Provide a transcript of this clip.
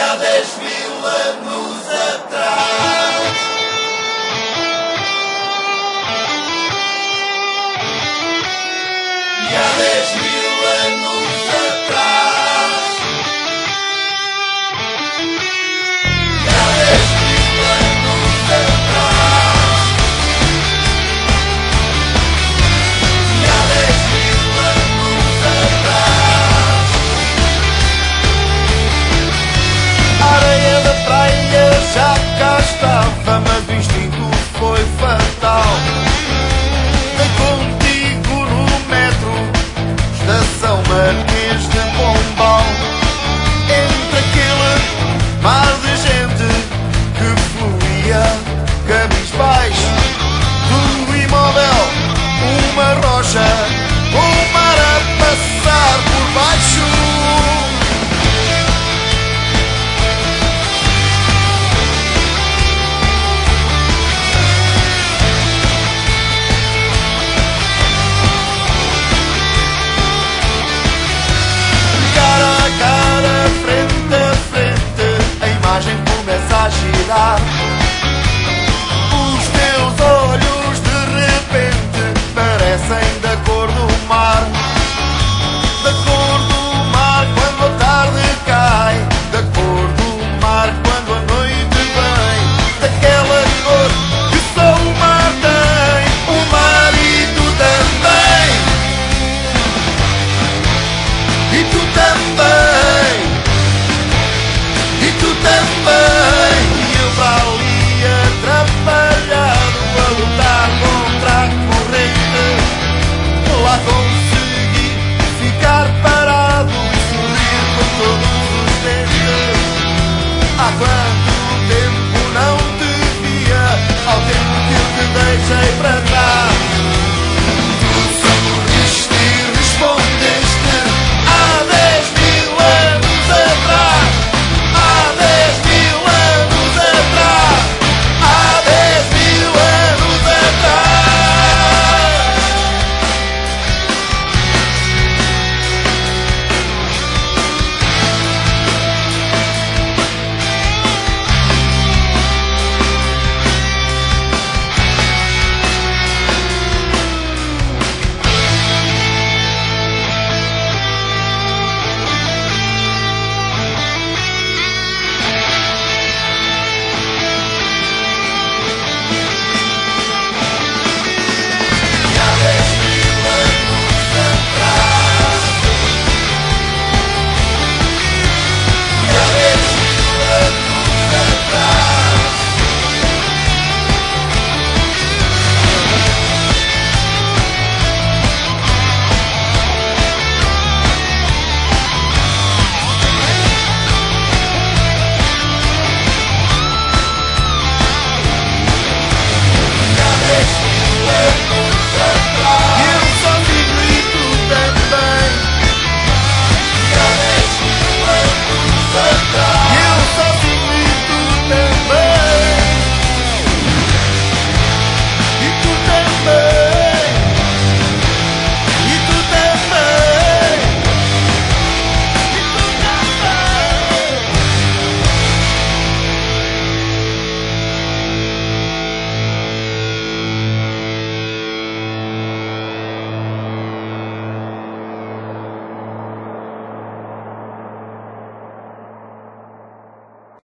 há 10.000 anos atrás. E há 10.000 anos atrás. E há 10.000 anos atrás. E há 10.000 anos atrás. A areia da praia já cá estava, mas o instinto foi fatal. Dei contigo no metro, estação Marquês de Pombal. Entre aquele mar de gente que fluía cabisbaixo, do imóvel uma rocha, o mar a passar por baixo. Começa a girar. Os teus olhos de repente parecem da cor do mar, da cor